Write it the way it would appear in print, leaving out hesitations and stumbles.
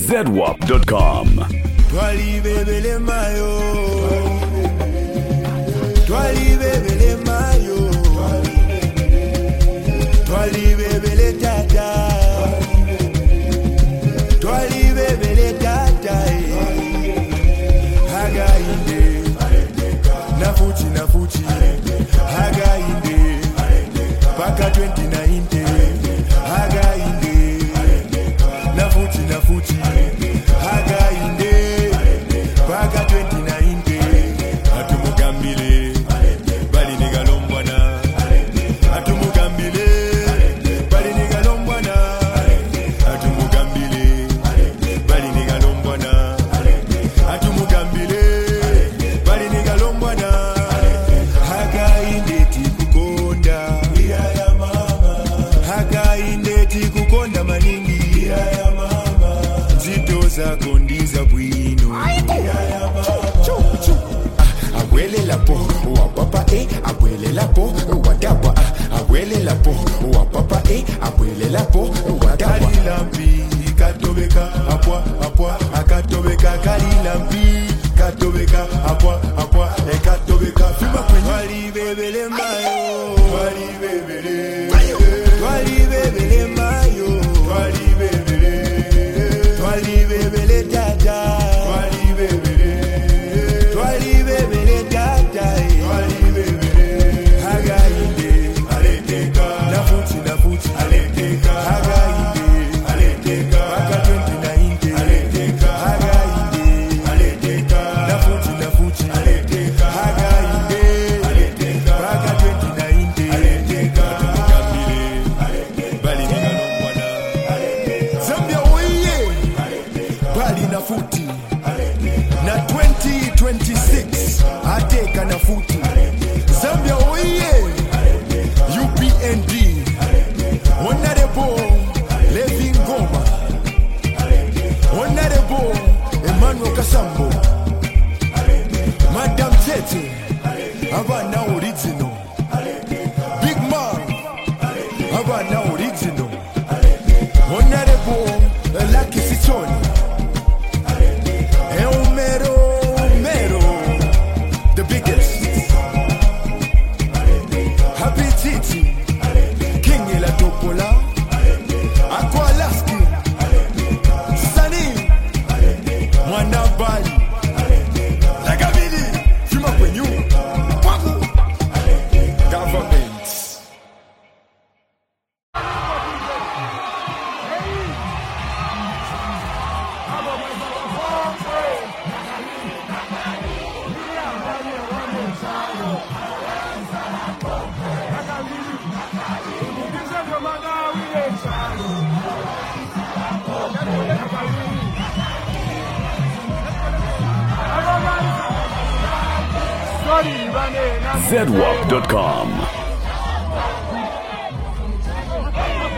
ZWAP.com. Twali bebele mayo, twali bebele mayo, twali bebele tata, twali bebele tata. Haga inde, nafuchi, haga inde, paka 2019. Haga inde, nafuchi, haga inde. Baga 2019 atumugambile bali nigalombwana atumugambile bali nigalombwana atumugambile bali nigalombwana atumugambile bali nigalombwana haga inde tikukonda ya mama haga inde tikukonda maningi ya mama zitoza kondiza bwino abuele la po wa papa abuele la po wa daba abuele la po wa papa abuele la po wa daba kalilambi katobeka apwa akatobeka kalilambi katobeka apwa ekatobeka fima kwenye wali bebele mayo wali bebele mayo wali bebele tata na 2026 ateka na futi Zambia oye UPND Honorable Levi Ngoma Honorable Emmanuel Kasambo Madam Tete Abana original Big Man Abana original Honorable Lucky Sichoni the biggest Happy Titi King Ila Topola Aqualaski Sani Mwana Bali Lagabili Fima Kwenyu Paku Government ZWAP.com.